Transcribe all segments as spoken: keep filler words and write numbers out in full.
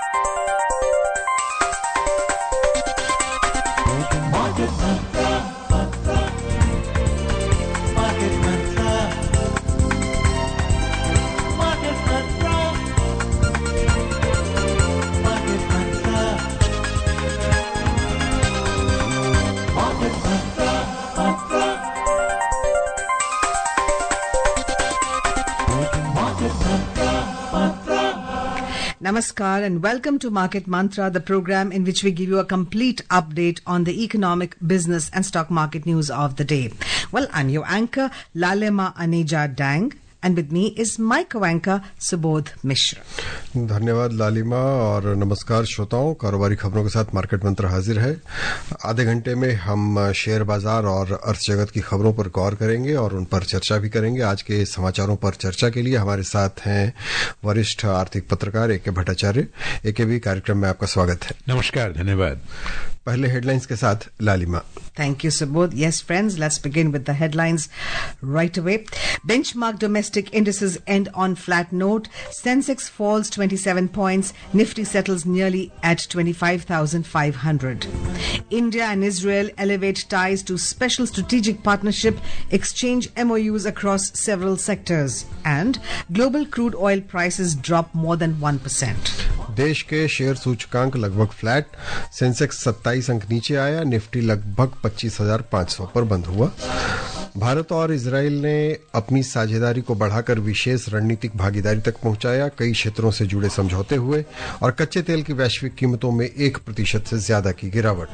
Namaskar and welcome to Market Mantra, the program in which we give you a complete update on the economic, business and stock market news of the day. Well, I'm your anchor, Lalema Aneja Dang. And with me is my co-anchor, Subodh Mishra. धन्यवाद लालिमा और नमस्कार श्रोताओं। कारोबारी खबरों के साथ market मंत्र हाजिर है। आधे घंटे में हम शेयर बाजार और अर्थ जगत की खबरों पर गौर करेंगे और उन पर चर्चा भी करेंगे। आज के समाचारों पर चर्चा के लिए हमारे साथ हैं वरिष्ठ आर्थिक पत्रकार ए के भट्टाचार्य। ए के भी कार्यक्रम में आपका स्वागत है। नमस्कार, धन्यवाद। पहले हेडलाइंस के साथ लालिमा। Thank you, Subodh. Yes, friends, let's begin with the headlines right away. Benchmark domestic indices end on flat note. Sensex falls twenty-seven points. Nifty settles nearly at twenty-five thousand five hundred. India and Israel elevate ties to special strategic partnership, exchange M O Us across several sectors. And global crude oil prices drop more than one percent. देश के share सूचकांक लगभग flat. Sensex सत्ताईस अंक नीचे आया। Nifty लगभग पच्चीस हजार पांच सौ पर बंद हुआ। भारत और इजराइल ने अपनी साझेदारी को बढ़ाकर विशेष रणनीतिक भागीदारी तक पहुंचाया। कई क्षेत्रों से जुड़े समझौते हुए और कच्चे तेल की वैश्विक कीमतों में एक प्रतिशत से ज्यादा की गिरावट।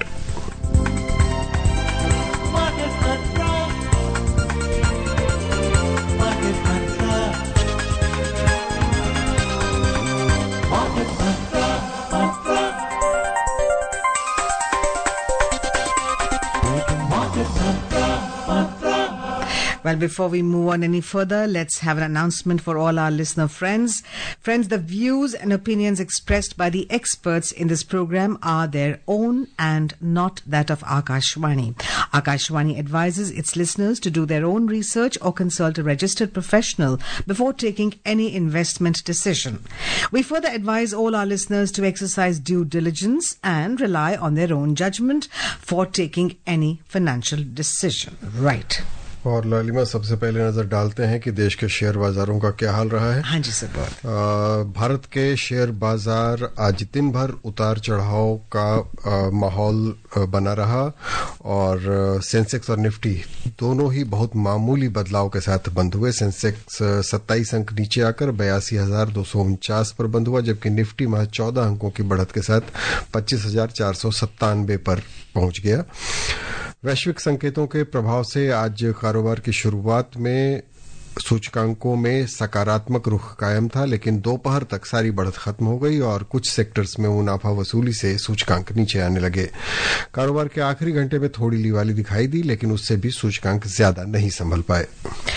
Well, before we move on any further, let's have an announcement for all our listener friends. Friends, the views and opinions expressed by the experts in this program are their own and not that of Akashvani. Akashvani advises its listeners to do their own research or consult a registered professional before taking any investment decision. We further advise all our listeners to exercise due diligence and rely on their own judgment for taking any financial decision. Right. और लालिमा, सबसे पहले नजर डालते हैं कि देश के शेयर बाजारों का क्या हाल रहा है। हाँ जी सर। भारत के शेयर बाजार आज दिन भर उतार चढ़ाव का माहौल बना रहा और सेंसेक्स और निफ्टी दोनों ही बहुत मामूली बदलाव के साथ बंद हुए। सेंसेक्स सत्ताईस अंक नीचे आकर बयासी हजार दो सौ उनचास पर बंद हुआ, जबकि निफ्टी महज चौदह अंकों की बढ़त के साथ पच्चीस हजार चार सौ सत्तानवे पर पहुंच गया। वैश्विक संकेतों के प्रभाव से आज कारोबार की शुरुआत में सूचकांकों में सकारात्मक रुख कायम था, लेकिन दोपहर तक सारी बढ़त खत्म हो गई और कुछ सेक्टर्स में मुनाफा वसूली से सूचकांक नीचे आने लगे। कारोबार के आखिरी घंटे में थोड़ी लीवाली दिखाई दी, लेकिन उससे भी सूचकांक ज्यादा नहीं संभल पाए।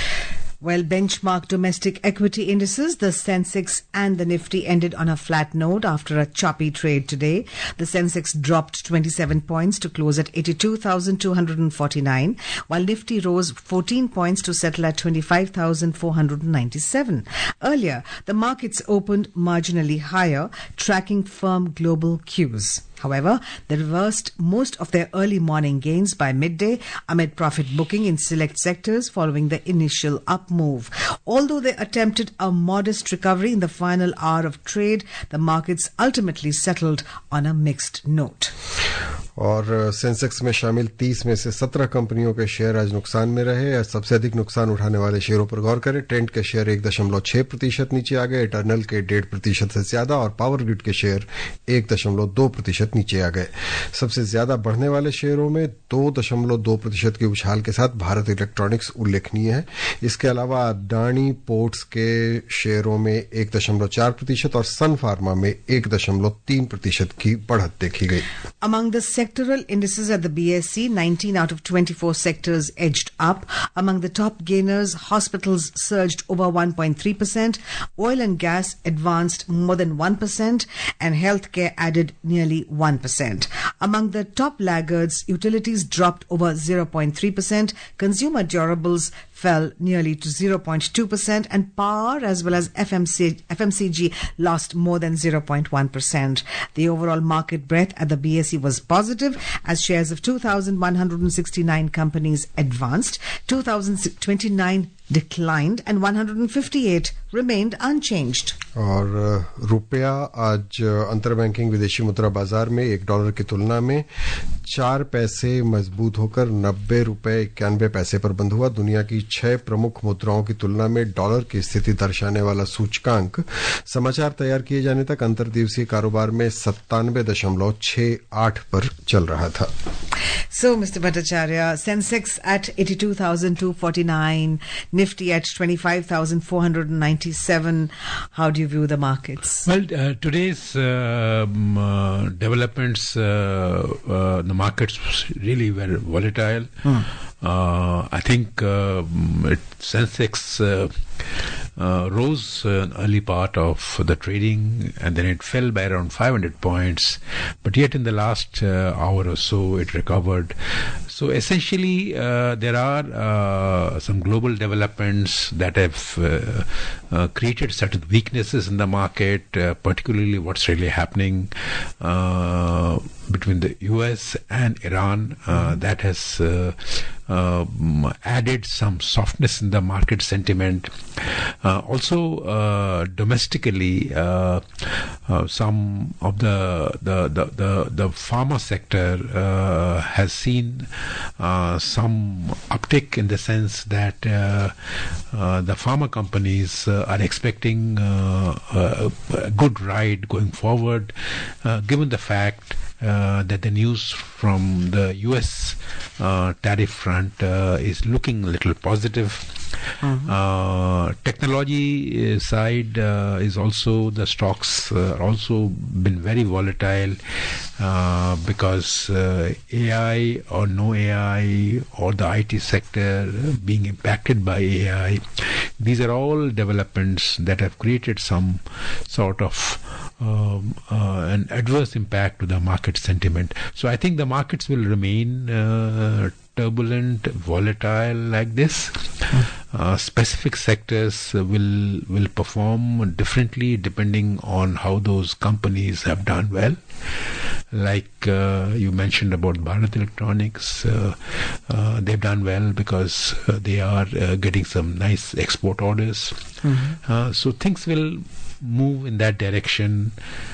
Well, benchmark domestic equity indices, the Sensex and the Nifty ended on a flat note after a choppy trade today. The Sensex dropped twenty-seven points to close at eighty-two thousand two hundred forty-nine, while Nifty rose fourteen points to settle at twenty-five thousand four hundred ninety-seven. Earlier, the markets opened marginally higher, tracking firm global cues. However, they reversed most of their early morning gains by midday amid profit booking in select sectors following the initial up move. Although they attempted a modest recovery in the final hour of trade, the markets ultimately settled on a mixed note. और सेंसेक्स में शामिल तीस में से सत्रह कंपनियों के share आज नुकसान में रहे। सबसे अधिक नुकसान उठाने वाले शेयरों पर गौर करें। ट्रेंड के शेयर एक दशमलव छह प्रतिशत नीचे आ गए, इटर्नल के डेढ़ प्रतिशत से ज्यादा और पावर ग्रिड के शेयर एक दशमलव दो प्रतिशत नीचे आ गए। सबसे ज्यादा बढ़ने वाले शेयरों में दो दशमलव दो प्रतिशत की उछाल के साथ भारत इलेक्ट्रॉनिक्स उल्लेखनीय है। इसके अलावा अडानी पोर्ट्स के शेयरों में एक दशमलव चार प्रतिशत और सन फार्मा में एक दशमलव तीन प्रतिशत की बढ़त देखी गई। Among the sectoral indices at the B S E, nineteen out of twenty-four sectors edged up. Among the top gainers, hospitals surged over one point three percent, oil and gas advanced more than one percent, and healthcare added nearly one percent. Among the top laggards, utilities dropped over zero point three percent, consumer durables fell nearly to zero point two percent, and power as well as F M C, F M C G lost more than zero point one percent. The overall market breadth at the B S E was positive as shares of two thousand one hundred sixty-nine companies advanced, two thousand twenty-nine declined, and one hundred fifty-eight remained unchanged. और रुपया आज अंतर banking विदेशी मुद्रा बाजार में एक dollar की तुलना में चार पैसे मजबूत होकर नब्बे रुपए इक्यानवे पैसे पर बंद हुआ. दुनिया की छह प्रमुख मुद्राओं की तुलना में डॉलर की स्थिति दर्शाने वाला सूचकांक समाचार तैयार किए जाने तक अंतर दिवसीय कारोबार में सत्तानवे दशमलव छह आठ पर चल रहा था. So, Mister Bhattacharya, Sensex at eighty-two thousand two hundred forty-nine, Nifty at twenty-five thousand four hundred ninety-seven. How do you view the markets? Well, uh, today's uh, um, uh, developments, uh, uh, the markets really were volatile. Hmm. Uh, I think uh, it, Sensex uh, uh, rose an early part of the trading, and then it fell by around five hundred points. But yet in the last uh, hour or so, it recovered. So essentially, uh, there are uh, some global developments that have uh, uh, created certain weaknesses in the market, uh, particularly what's really happening uh, between the U S and Iran. Uh, that has uh, uh, added some softness in the market sentiment. Uh, also, uh, domestically, uh, uh, some of the the the the, the pharma sector uh, has seen uh, some uptick in the sense that uh, uh, the pharma companies uh, are expecting uh, a, a good ride going forward, uh, given the fact Uh, that the news from the U S uh, tariff front uh, is looking a little positive. Mm-hmm. Uh, technology side uh, is also, the stocks uh, also been very volatile uh, because uh, A I or no A I or the I T sector being impacted by A I. These are all developments that have created some sort of Um, uh, an adverse impact to the market sentiment. So I think the markets will remain uh, turbulent, volatile like this. Uh, specific sectors will will perform differently depending on how those companies have done well. Like uh, you mentioned about Bharat Electronics, uh, uh, they've done well because uh, they are uh, getting some nice export orders. Mm-hmm. Uh, so things will move in that direction,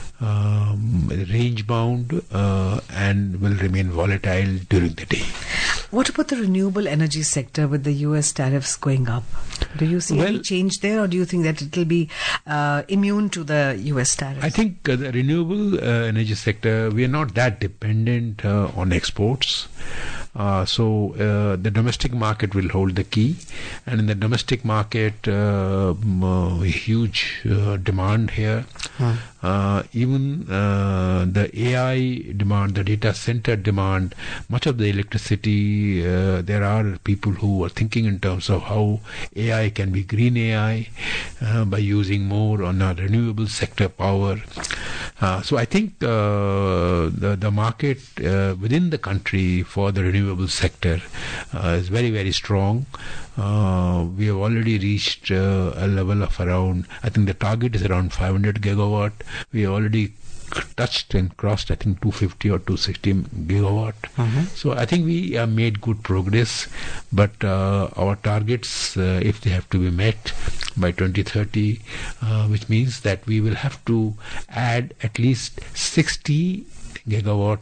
um, range bound, uh, and will remain volatile during the day. What about the renewable energy sector with the U S tariffs going up? Do you see well, any change there, or do you think that it will be uh, immune to the U S tariffs? I think uh, the renewable uh, energy sector, we are not that dependent uh, on exports. Uh, so uh, the domestic market will hold the key, and in the domestic market, uh, uh, huge uh, demand here. Hmm. Uh, even uh, the A I demand, the data center demand, much of the electricity, uh, there are people who are thinking in terms of how A I can be green A I uh, by using more on a renewable sector power. Uh, so I think uh, the, the market uh, within the country for the renewable sector uh, is very, very strong. Uh, we have already reached uh, a level of around, I think the target is around five hundred gigawatt. We have already touched and crossed, I think, two fifty or two sixty gigawatt. Mm-hmm. So I think we have made good progress, but uh, our targets, uh, if they have to be met by twenty thirty, uh, which means that we will have to add at least sixty gigawatt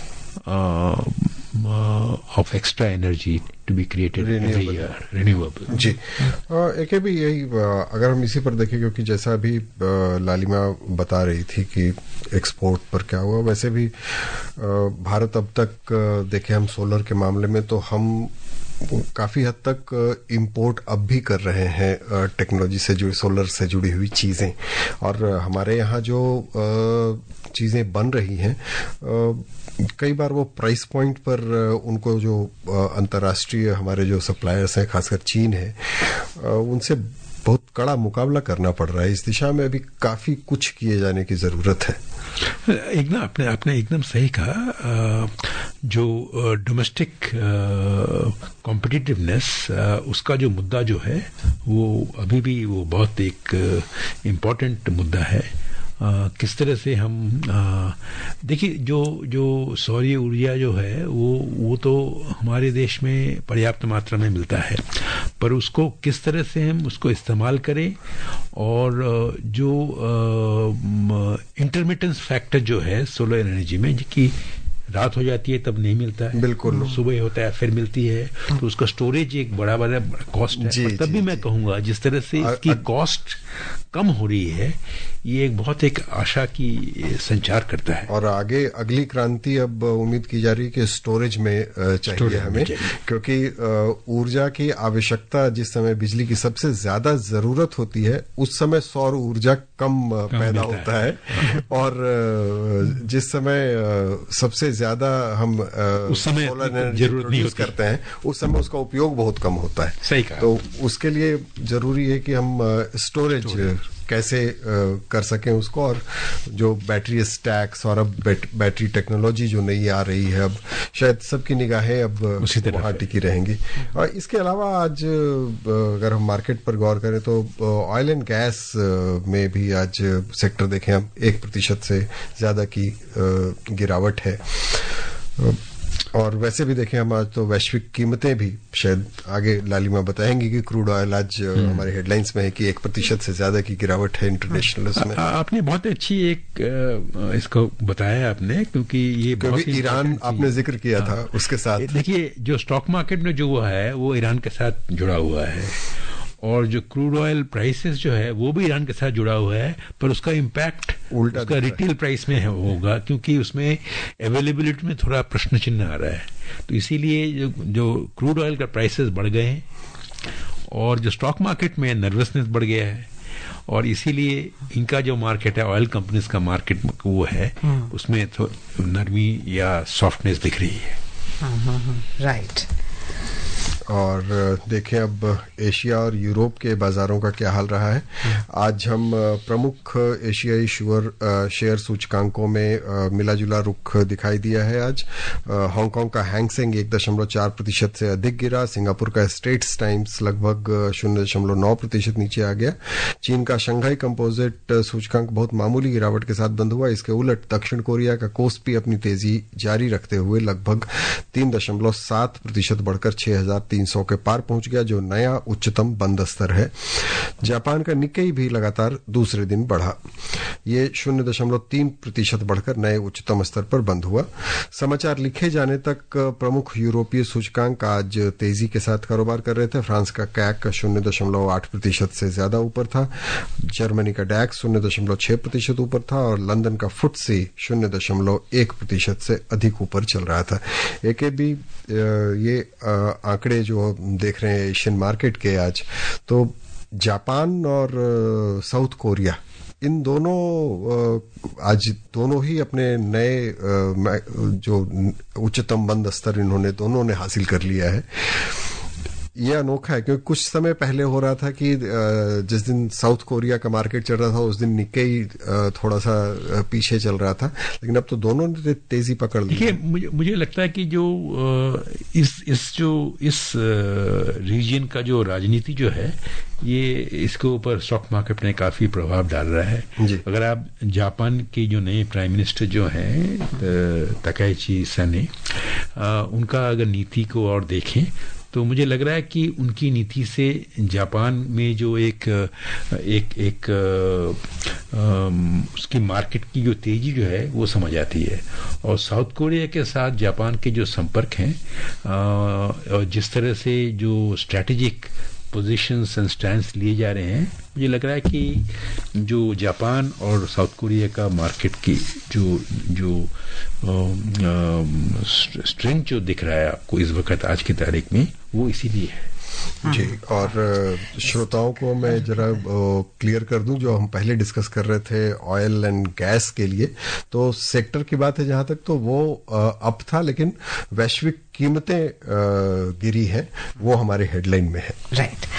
uh, uh, of extra energy to be created every year, renewable. जी, एक भी यही, अगर हम इसी पर देखें, क्योंकि जैसा भी लालिमा बता रही थी कि एक्सपोर्ट पर क्या हुआ, वैसे भी भारत अब तक देखें हम सोलर के मामले में, तो हम काफी हद तक इंपोर्ट अब भी कर रहे हैं टेक्नोलॉजी से जुड़ी, सोलर से जुड़ी हुई चीजें, और हमारे यहाँ जो चीजें बन रही हैं कई बार वो प्राइस पॉइंट पर उनको जो अंतर्राष्ट्रीय हमारे जो सप्लायर्स हैं, खासकर चीन है, उनसे बहुत कड़ा मुकाबला करना पड़ रहा है. इस दिशा में अभी काफी कुछ किए जाने की जरूरत है. एकदम आपने आपने एकदम सही कहा. जो डोमेस्टिक कॉम्पिटिटिवनेस उसका जो मुद्दा जो है वो अभी भी वो बहुत एक इम्पोर्टेंट मुद्दा है। Uh, किस तरह से हम uh, देखिए जो जो सौर ऊर्जा जो है वो वो तो हमारे देश में पर्याप्त मात्रा में मिलता है, पर उसको किस तरह से हम उसको इस्तेमाल करें और uh, जो इंटरमिटेंस uh, फैक्टर जो है सोलर एनर्जी में कि रात हो जाती है तब नहीं मिलता है, बिल्कुल सुबह होता है फिर मिलती है, तो उसका स्टोरेज एक बड़ा बड़ा कॉस्ट है। जी, तब जी, भी मैं जी. कहूंगा जिस तरह से इसकी कॉस्ट कम हो रही है ये एक बहुत एक आशा की संचार करता है। और आगे अगली क्रांति अब उम्मीद की जा रही है कि स्टोरेज में चाहिए हमें, क्योंकि ऊर्जा की आवश्यकता जिस समय बिजली की सबसे ज्यादा जरूरत होती है उस समय सौर ऊर्जा कम, कम पैदा होता है, है। और जिस समय सबसे ज्यादा हम उस समय सोलर एनर्जी प्रोड्यूस करते हैं उस समय उसका उपयोग बहुत कम होता है। सही कहा। तो उसके लिए जरूरी है कि हम स्टोरेज कैसे कर सकें उसको, और जो बैटरी स्टैक्स और अब बैटरी टेक्नोलॉजी जो नई आ रही है अब शायद सबकी निगाहें अब वहां टिकी रहेंगी। और इसके अलावा आज अगर हम मार्केट पर गौर करें तो ऑयल एंड गैस में भी आज सेक्टर देखें हम एक प्रतिशत से ज्यादा की गिरावट है। और वैसे भी देखें हम आज तो वैश्विक कीमतें भी, शायद आगे लालिमा बताएंगी कि क्रूड ऑयल आज हमारे हेडलाइंस में है कि एक प्रतिशत से ज्यादा की गिरावट है इंटरनेशनल उसमें। आपने बहुत अच्छी एक इसको बताया आपने, क्योंकि ये क्योंकि ईरान आपने जिक्र किया था उसके साथ। देखिए जो स्टॉक मार्केट में जो हुआ है वो ईरान के साथ जुड़ा हुआ है, और जो क्रूड ऑयल प्राइसेस जो है वो भी ईरान के साथ जुड़ा हुआ है, पर उसका इम्पैक्ट उल्टा उसका रिटेल प्राइस में होगा, क्योंकि उसमें अवेलेबिलिटी में थोड़ा प्रश्न चिन्ह आ रहा है। तो इसीलिए जो, जो क्रूड ऑयल का प्राइसेस बढ़ गए हैं और जो स्टॉक मार्केट में नर्वसनेस बढ़ गया है, और इसीलिए इनका जो मार्केट है ऑयल कंपनीज का मार्केट वो है उसमें तो नरमी या सॉफ्टनेस दिख रही है। राइट। और देखें अब एशिया और यूरोप के बाजारों का क्या हाल रहा है। आज हम प्रमुख एशियाई शुगर शेयर सूचकांकों में मिला जुला रुख दिखाई दिया है। आज हांगकांग का हैंगसेंग एक दशमलव चार प्रतिशत से अधिक गिरा, सिंगापुर का स्ट्रेट्स टाइम्स लगभग शून्य दशमलव नौ प्रतिशत नीचे आ गया, चीन का शंघाई कंपोजिट सूचकांक बहुत मामूली गिरावट के साथ बंद हुआ। इसके उलट दक्षिण कोरिया का कोस्पी अपनी तेजी जारी रखते हुए लगभग तीन दशमलव सात प्रतिशत बढ़कर छह हजार तीन सौ के पार पहुंच गया, जो नया उच्चतम बंद स्तर है। जापान का निक्केई भी लगातार दूसरे दिन बढ़ा, ये शून्य दशमलव तीन प्रतिशत बढ़कर नए उच्चतम स्तर पर बंद हुआ। समाचार लिखे जाने तक प्रमुख यूरोपीय सूचकांक आज तेजी के साथ कारोबार कर रहे थे। फ्रांस का कैक शून्य दशमलव आठ प्रतिशत से ज्यादा ऊपर था, जर्मनी का डैक्स शून्य दशमलव छह प्रतिशत ऊपर था, और लंदन का फुट्सी शून्य दशमलव एक प्रतिशत से अधिक ऊपर चल रहा था। एक भी ये आंकड़े जो देख रहे हैं एशियन मार्केट के आज, तो जापान और साउथ कोरिया इन दोनों आज दोनों ही अपने नए जो उच्चतम बंद स्तर इन्होंने दोनों ने हासिल कर लिया है। ये अनोखा है क्योंकि कुछ समय पहले हो रहा था कि जिस दिन साउथ कोरिया का मार्केट चल रहा था उस दिन निक्केई थोड़ा सा पीछे चल रहा था, लेकिन अब तो दोनों ने तेजी पकड़ ली। देखिए मुझे, मुझे लगता है कि जो इस इस जो इस रीजन का जो राजनीति जो है ये इसके ऊपर स्टॉक मार्केट ने काफी प्रभाव डाल रहा है। अगर आप जापान के जो नए प्राइम मिनिस्टर जो हैं तकाइची सने, उनका अगर नीति को और देखें तो मुझे लग रहा है कि उनकी नीति से जापान में जो एक एक एक उसकी मार्केट की जो तेजी जो है वो समझ आती है। और साउथ कोरिया के साथ जापान के जो संपर्क हैं और जिस तरह से जो स्ट्रैटेजिक पोजीशंस एंड स्टैंड्स लिए जा रहे हैं, मुझे लग रहा है कि जो जापान और साउथ कोरिया का मार्केट की जो जो स्ट्रेंथ जो दिख रहा है आपको इस वक्त आज की तारीख में, वो इसीलिए है। जी, और श्रोताओं को मैं जरा क्लियर कर दूं, जो हम पहले डिस्कस कर रहे थे ऑयल एंड गैस के लिए, तो सेक्टर की बात है जहां तक तो वो अप था, लेकिन वैश्विक कीमतें गिरी हैं, वो हमारे हेडलाइन में है। Right.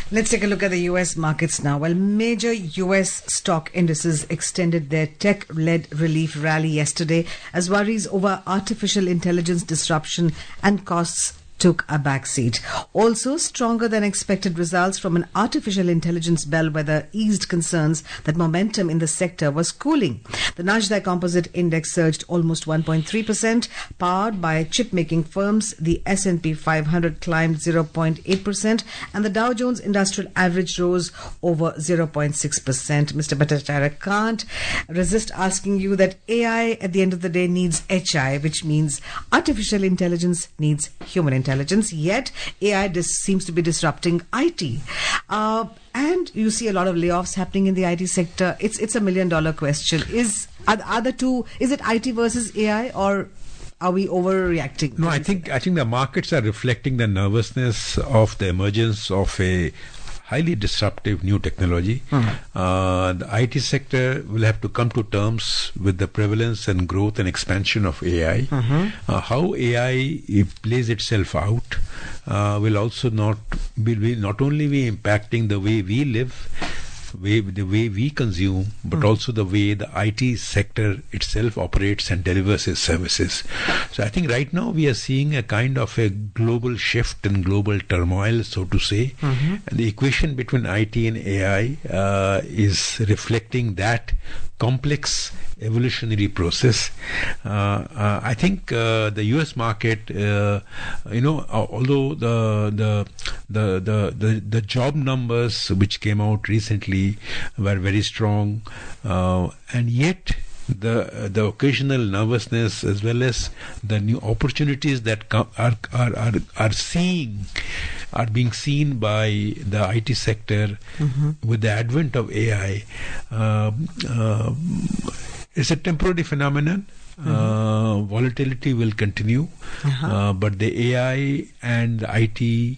Let's take a look at the U S markets now. Well, major U S stock indices extended their tech-led relief rally yesterday as worries over artificial intelligence disruption and costs took a backseat. Also, stronger than expected results from an artificial intelligence bellwether eased concerns that momentum in the sector was cooling. The Nasdaq Composite Index surged almost one point three percent, powered by chip-making firms. The S and P five hundred climbed zero point eight percent, and the Dow Jones Industrial Average rose over zero point six percent. Mister Bhattacharya can't resist asking you that A I, at the end of the day, needs H I, which means artificial intelligence needs human intelligence. Intelligence, yet A I dis- seems to be disrupting I T. Uh, and you see a lot of layoffs happening in the I T sector. It's it's a million dollar question. Is are, are the two, is it I T versus A I, or are we overreacting? No, I think I think the markets are reflecting the nervousness of the emergence of a highly disruptive new technology. Mm-hmm. Uh, the I T sector will have to come to terms with the prevalence and growth and expansion of A I. Mm-hmm. Uh, how A I plays itself out uh, will also not will be not only be impacting the way we live, way the way we consume, but mm. also the way the I T sector itself operates and delivers its services. So I think right now we are seeing a kind of a global shift and global turmoil, so to say. Mm-hmm. And the equation between I T and A I uh, is reflecting that complex evolutionary process. Uh, uh, I think uh, the U S market, uh, you know, uh, although the the, the the the the job numbers which came out recently were very strong, uh, and yet the the occasional nervousness as well as the new opportunities that come, are are are are seeing. are being seen by the I T sector mm-hmm. with the advent of A I. Uh, uh, it's a temporary phenomenon. Mm-hmm. Uh, volatility will continue, uh-huh. uh, but the A I and I T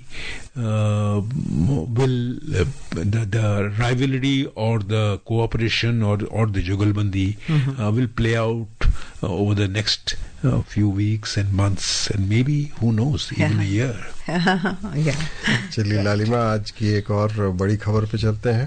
uh, will uh, the, the rivalry or the cooperation or or the jugalbandi mm-hmm. uh, will play out uh, over the next uh, few weeks and months, and maybe who knows, even yeah. a year. चलिए लालिमा, आज की एक और बड़ी खबर पे चलते हैं.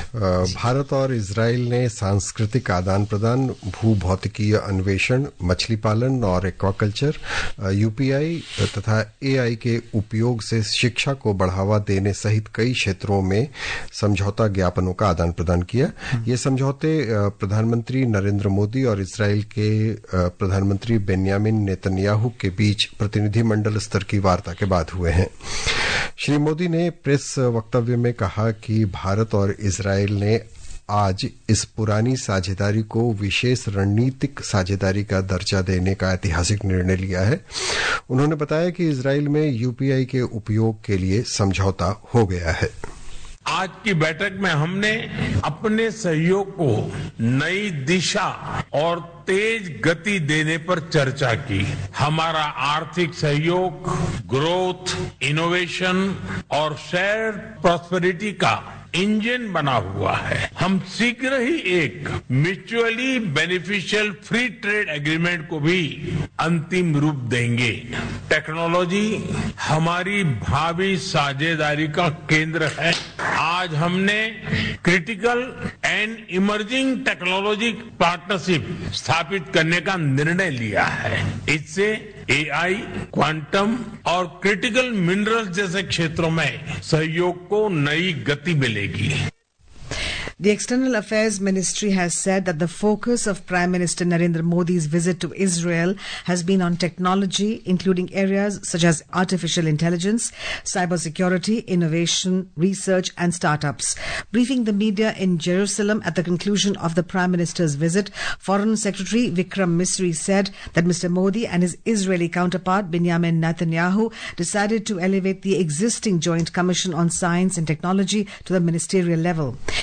भारत और इजराइल ने सांस्कृतिक आदान प्रदान, भूभौतिकीय अन्वेषण, मछली पालन और एक्वाकल्चर, यूपीआई तथा एआई के उपयोग से शिक्षा को बढ़ावा देने सहित कई क्षेत्रों में समझौता ज्ञापनों का आदान प्रदान किया. ये समझौते प्रधानमंत्री नरेंद्र मोदी और इजराइल के प्रधानमंत्री बेन्यामिन नेतन्याहू के बीच प्रतिनिधिमंडल स्तर की वार्ता के बाद हुए हैं. श्री मोदी ने प्रेस वक्तव्य में कहा कि भारत और इजराइल ने आज इस पुरानी साझेदारी को विशेष रणनीतिक साझेदारी का दर्जा देने का ऐतिहासिक निर्णय लिया है. उन्होंने बताया कि इजराइल में यूपीआई के उपयोग के लिए समझौता हो गया है. आज की बैठक में हमने अपने सहयोग को नई दिशा और तेज गति देने पर चर्चा की. हमारा आर्थिक सहयोग ग्रोथ, इनोवेशन और शेयर प्रॉस्पेरिटी का इंजन बना हुआ है. हम शीघ्र ही एक mutually beneficial free trade agreement को भी अंतिम रूप देंगे. टेक्नोलॉजी हमारी भावी साझेदारी का केंद्र है. आज हमने critical and emerging technology partnership स्थापित करने का निर्णय लिया है. इससे एआई, क्वांटम और क्रिटिकल मिनरल्स जैसे क्षेत्रों में सहयोग को नई गति मिलेगी. The External Affairs Ministry has said that the focus of Prime Minister Narendra Modi's visit to Israel has been on technology, including areas such as artificial intelligence, cybersecurity, innovation, research and startups. Briefing the media in Jerusalem at the conclusion of the Prime Minister's visit, Foreign Secretary Vikram Misri said that Mister Modi and his Israeli counterpart Benjamin Netanyahu decided to elevate the existing Joint Commission on Science and Technology to the ministerial level. He said that the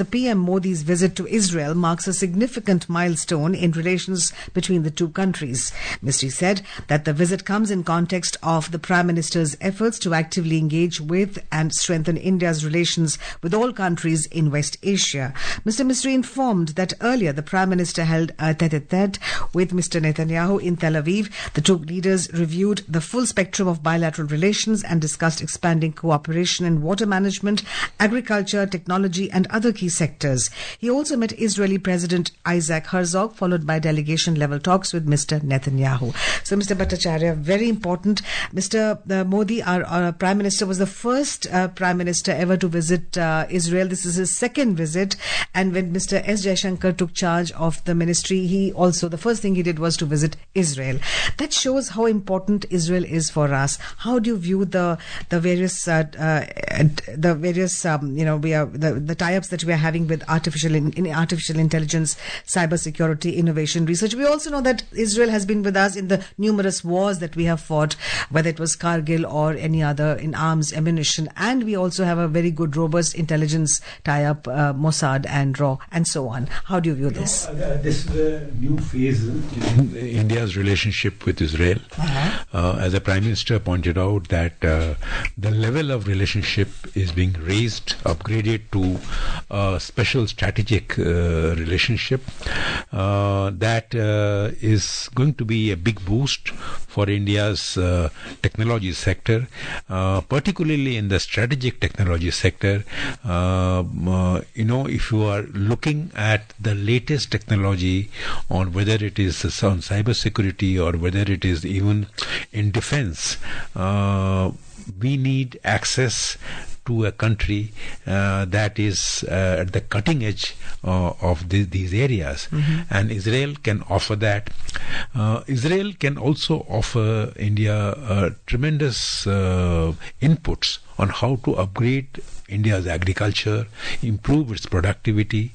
P M Modi's visit to Israel marks a significant milestone in relations between the two countries. Mistry said that the visit comes in context of the Prime Minister's efforts to actively engage with and strengthen India's relations with all countries in West Asia. Mister Mistry informed that earlier the Prime Minister held a tete-a-tete with Mister Netanyahu in Tel Aviv. The two leaders reviewed the full spectrum of bilateral relations and discussed expanding cooperation in water management, agriculture, technology and other key sectors. He also met Israeli President Isaac Herzog, followed by delegation-level talks with Mister Netanyahu. So, Mister Bhattacharya, very important. Mister Uh, Modi, our, our Prime Minister, was the first uh, Prime Minister ever to visit uh, Israel. This is his second visit. And when Mister S. Jaishankar took charge of the ministry, he also, the first thing he did was to visit Israel. That shows how important Israel is for us. How do you view the the various uh, uh, the various um, you know we are the, the tie-ups that we are having with artificial in, in artificial intelligence, cyber security, innovation, research? We also know that Israel has been with us in the numerous wars that we have fought, whether it was Kargil or any other in arms, ammunition, and we also have a very good, robust intelligence tie-up, uh, Mossad and R A W, and so on. How do you view this? You know, uh, this is a new phase in India's relationship with Israel. Uh-huh. Uh, as the Prime Minister pointed out, that uh, the level of relationship is being raised, upgraded to a special strategic uh, relationship uh, that uh, is going to be a big boost for India's uh, technology sector, uh, particularly in the strategic technology sector. Uh, uh, you know, if you are looking at the latest technology on whether it is on cyber security or whether it is even in defense, uh, we need access to a country uh, that is uh, at the cutting edge uh, of the, these areas. Mm-hmm. And Israel can offer that. Uh, Israel can also offer India uh, tremendous uh, inputs on how to upgrade India's agriculture, improve its productivity.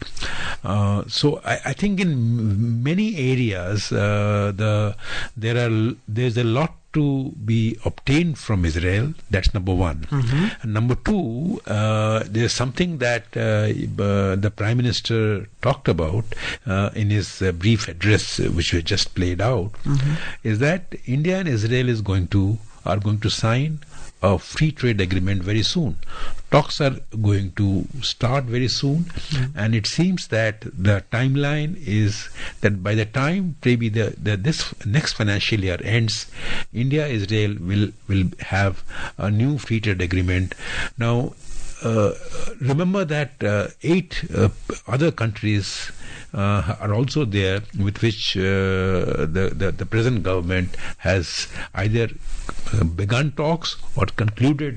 Uh, so I, I think in many areas uh, the there are there's a lot to be obtained from Israel. That's number one. Mm-hmm. And number two, uh, there's something that uh, uh, the Prime Minister talked about uh, in his uh, brief address, uh, which we just played out, mm-hmm. is that India and Israel is going to are going to sign a free trade agreement very soon. Talks are going to start very soon, mm-hmm. and it seems that the timeline is that by the time maybe the, the this next financial year ends, India Israel will will have a new free trade agreement. Now, uh, remember that uh, eight uh, other countries Uh, are also there with which uh, the, the the present government has either uh, begun talks or concluded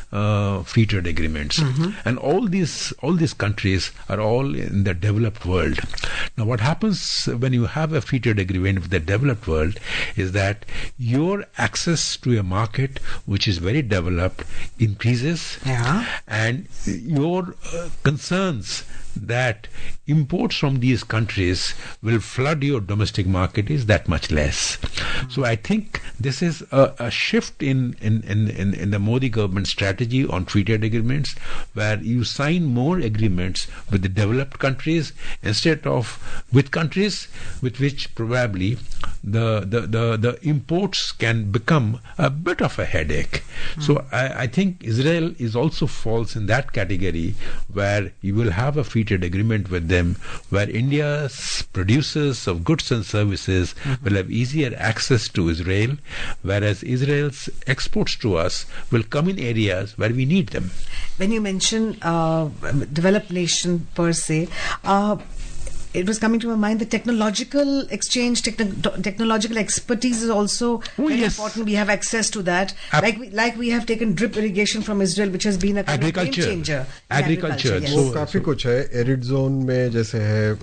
uh, free trade agreements. Mm-hmm. And all these all these countries are all in the developed world. Now, what happens when you have a free trade agreement with the developed world is that your access to a market which is very developed increases, yeah. and your uh, concerns that imports from these countries will flood your domestic market is that much less. Mm-hmm. So I think this is a, a shift in, in, in, in, in the Modi government strategy on free trade agreements, where you sign more agreements with the developed countries instead of with countries with which probably the the, the, the imports can become a bit of a headache. Mm-hmm. So I, I think Israel is also falls in that category, where you will have a free trade agreement with them, where India's producers of goods and services mm-hmm. will have easier access to Israel, whereas Israel's exports to us will come in areas where we need them. When you mention uh, developed nation per se, uh, it was coming to my mind, the technological exchange, techno- technological expertise is also oh, very yes. important. We have access to that. Ab- like we, like we have taken drip irrigation from Israel, which has been a kind of game changer. Agriculture. Yes. वो काफी कुछ है. Arid zone में जैसे है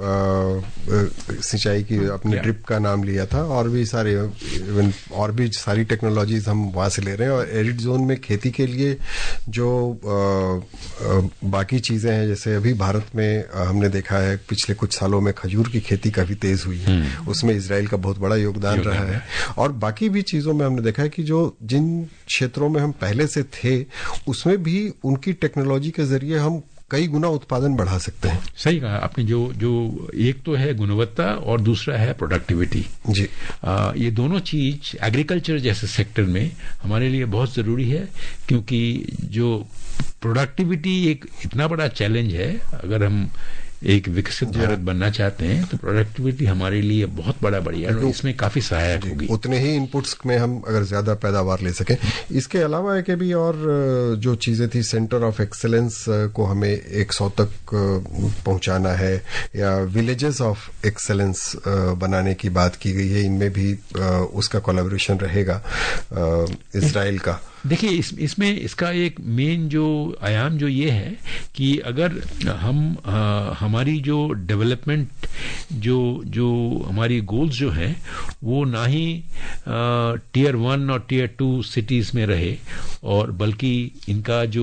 सिंचाई की अपनी yeah. ड्रिप का नाम लिया था, और भी सारे इवन और भी सारी टेक्नोलॉजीज हम वहाँ से ले रहे हैं. और एरिड जोन में खेती के लिए जो आ, आ, बाकी चीजें हैं, जैसे अभी भारत में हमने देखा है पिछले कुछ सालों में खजूर की खेती काफी तेज हुई है, उसमें इजराइल का बहुत बड़ा योगदान रहा है. और बाकी भी चीजों में हमने देखा है कि जो जिन क्षेत्रों में हम पहले से थे उसमें भी उनकी टेक्नोलॉजी के जरिए हम कई गुना उत्पादन बढ़ा सकते हैं। सही कहा आपने। जो जो एक तो है गुणवत्ता और दूसरा है प्रोडक्टिविटी जी। आ, ये दोनों चीज एग्रीकल्चर जैसे सेक्टर में हमारे लिए बहुत जरूरी है, क्योंकि जो प्रोडक्टिविटी एक इतना बड़ा चैलेंज है। अगर हम एक विकसित भारत बनना चाहते हैं तो प्रोडक्टिविटी हमारे लिए बहुत बड़ा बढ़िया और इसमें काफी सहायक होगी। उतने ही इनपुट्स में हम अगर ज्यादा पैदावार ले सकें। इसके अलावा है कि भी और जो चीजें थी, सेंटर ऑफ एक्सेलेंस को हमें एक सौ तक पहुंचाना है या विलेजेस ऑफ एक्सेलेंस बनाने की बात की गई है। इनमें भी उसका कोलैबोरेशन रहेगा इजराइल का। देखिए इस, इसमें इसका एक मेन जो आयाम जो ये है कि अगर हम आ, हमारी जो डेवलपमेंट जो जो हमारी गोल्स जो हैं वो ना ही टीयर वन और टीयर टू सिटीज में रहे, और बल्कि इनका जो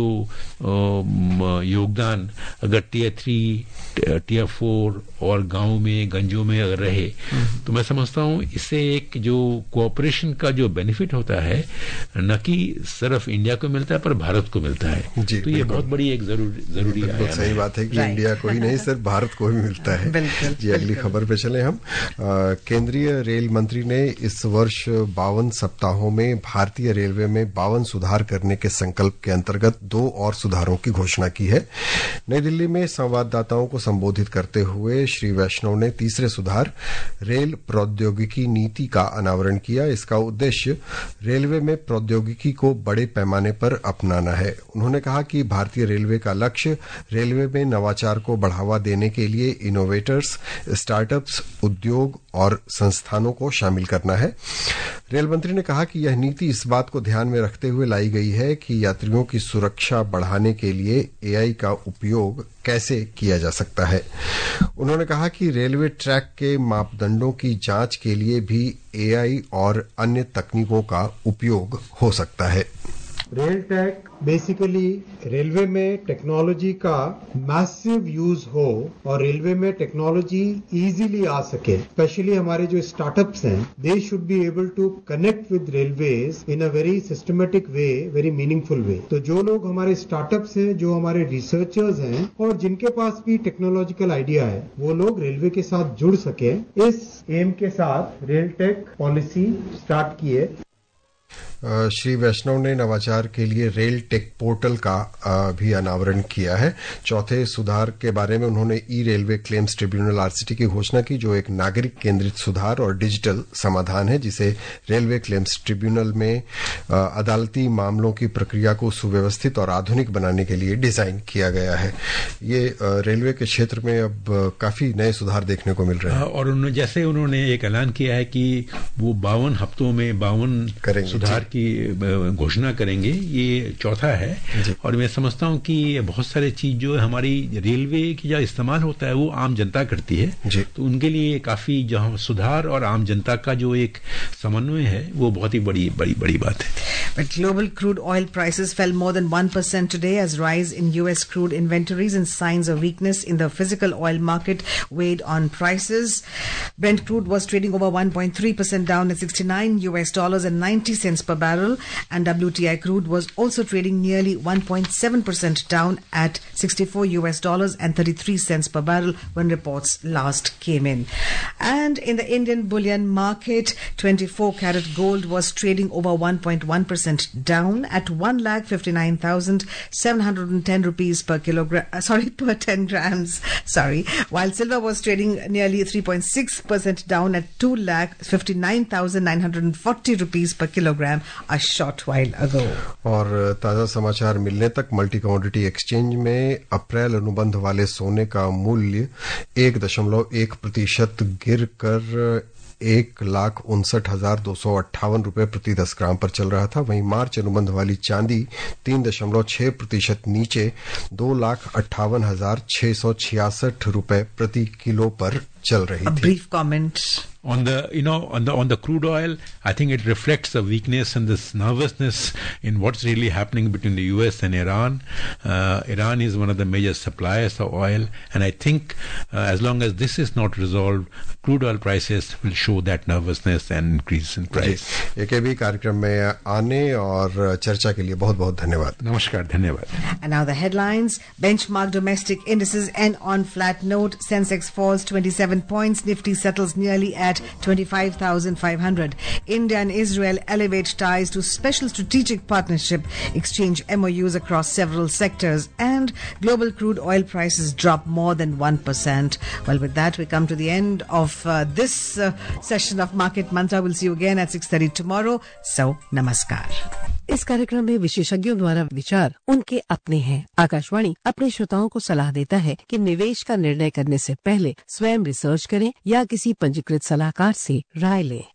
आ, योगदान अगर टीयर थ्री टीयर फोर और गांव में गंजों में अगर रहे, तो मैं समझता हूँ इससे एक जो कोऑपरेशन का जो बेनिफिट होता है न कि सिर्फ इंडिया को मिलता है पर भारत को मिलता है। जी, तो ये बहुत बड़ी एक जरूर, जरूरी बिल्कुल सही बात है कि इंडिया को ही नहीं सिर्फ भारत को भी मिलता है। जी, अगली खबर पे चले हम। केंद्रीय रेल मंत्री ने इस वर्ष बावन सप्ताहों में भारतीय रेलवे में बावन सुधार करने के संकल्प के अंतर्गत दो और सुधारों की घोषणा की है। नई दिल्ली में संवाददाताओं को संबोधित करते हुए श्री वैष्णव ने तीसरे सुधार रेल प्रौद्योगिकी नीति का अनावरण किया। इसका उद्देश्य रेलवे में प्रौद्योगिकी को बड़े पैमाने पर अपनाना है। उन्होंने कहा कि भारतीय रेलवे का लक्ष्य रेलवे में नवाचार को बढ़ावा देने के लिए इनोवेटर्स, स्टार्टअप्स, उद्योग और संस्थानों को शामिल करना है। रेल मंत्री ने कहा कि यह नीति इस बात को ध्यान में रखते हुए लाई गई है कि यात्रियों की सुरक्षा बढ़ाने के लिए एआई का उपयोग कैसे किया जा सकता है। उन्होंने कहा कि रेलवे ट्रैक के मापदंडों की जांच के लिए भी एआई और अन्य तकनीकों का उपयोग हो सकता है। रेल टैक बेसिकली रेलवे में टेक्नोलॉजी का मैसिव यूज हो और रेलवे में टेक्नोलॉजी इजीली आ सके। स्पेशली हमारे जो स्टार्टअप्स हैं, they should be able to connect with railways in a very systematic way, very meaningful way. तो जो लोग हमारे स्टार्टअप्स हैं, जो हमारे रिसर्चर्स हैं और जिनके पास भी टेक्नोलॉजिकल आइडिया है, वो लोग रेलवे के साथ जुड़ सके। इस एम के साथ रेल टेक पॉलिसी स्टार्ट की है। श्री वैष्णव ने नवाचार के लिए रेल टेक पोर्टल का भी अनावरण किया है। चौथे सुधार के बारे में उन्होंने ई रेलवे क्लेम्स ट्रिब्यूनल आरसीटी की घोषणा की, जो एक नागरिक केंद्रित सुधार और डिजिटल समाधान है जिसे रेलवे क्लेम्स ट्रिब्यूनल में अदालती मामलों की प्रक्रिया को सुव्यवस्थित और आधुनिक बनाने के लिए डिजाइन किया गया है। ये रेलवे के क्षेत्र में अब काफी नए सुधार देखने को मिल रहे हैं। और उन्होंने जैसे उन्होंने एक ऐलान किया है कि वो बावन हफ्तों में बावन सुधार की घोषणा करेंगे, ये चौथा है। और मैं समझता हूं कि बहुत सारे चीज जो हमारी रेलवे की जो इस्तेमाल होता है वो आम जनता करती है, तो उनके लिए काफी जहां सुधार और आम जनता का जो एक समन्वय है वो बहुत ही बड़ी बड़ी बड़ी बात है। But global crude oil prices fell more than one percent today as rise in U S crude inventories and signs of weakness in the physical oil market weighed on prices. Brent crude was trading over one point three percent down at sixty-nine U S dollars and ninety cents per barrel, and W T I crude was also trading nearly one point seven percent down at sixty-four U S dollars and thirty-three cents per barrel when reports last came in. And in the Indian bullion market, twenty-four carat gold was trading over one point one percent down at one lakh fifty-nine thousand seven hundred ten rupees per kilogram, uh, sorry, per ten grams, sorry, while silver was trading nearly three point six percent down at two lakh fifty-nine thousand nine hundred forty rupees per kilogram a short while ago. और ताजा समाचार मिलने तक multi commodity exchange में अप्रैल अनुबंध वाले सोने का मूल्य एक दशमलव एक प्रतिशत गिर कर एक लाख उनसठ हजार दो सौ अट्ठावन रूपये प्रति दस ग्राम पर चल रहा था। वहीं मार्च अनुबंध वाली चांदी तीन दशमलव छह प्रतिशत नीचे दो लाख अट्ठावन हजार छह सौ छियासठ रूपये प्रति किलो पर चल रही A थी। brief comment. On the, you know, on the on the crude oil, I think it reflects the weakness and this nervousness in what's really happening between the U S and Iran. Uh, Iran is one of the major suppliers of oil, and I think uh, as long as this is not resolved, crude oil prices will show that nervousness and increase in price. ये के भी कार्यक्रम में आने और चर्चा के लिए बहुत बहुत धन्यवाद। Namaskar, dhanyawad. And now the headlines. Benchmark domestic indices end on flat note. Sensex falls twenty-seven points. Nifty settles nearly at twenty-five thousand five hundred. India and Israel elevate ties to special strategic partnership, exchange M O Us across several sectors, and global crude oil prices drop more than one percent. Well, with that, we come to the end of uh, this uh, session of Market Mantra. We'll see you again at six thirty tomorrow. So, namaskar. इस कार्यक्रम में विशेषज्ञों द्वारा विचार उनके अपने हैं। आकाशवाणी अपने श्रोताओं को सलाह देता है कि निवेश का निर्णय करने से पहले स्वयं रिसर्च करें या किसी पंजीकृत सलाहकार से राय लें।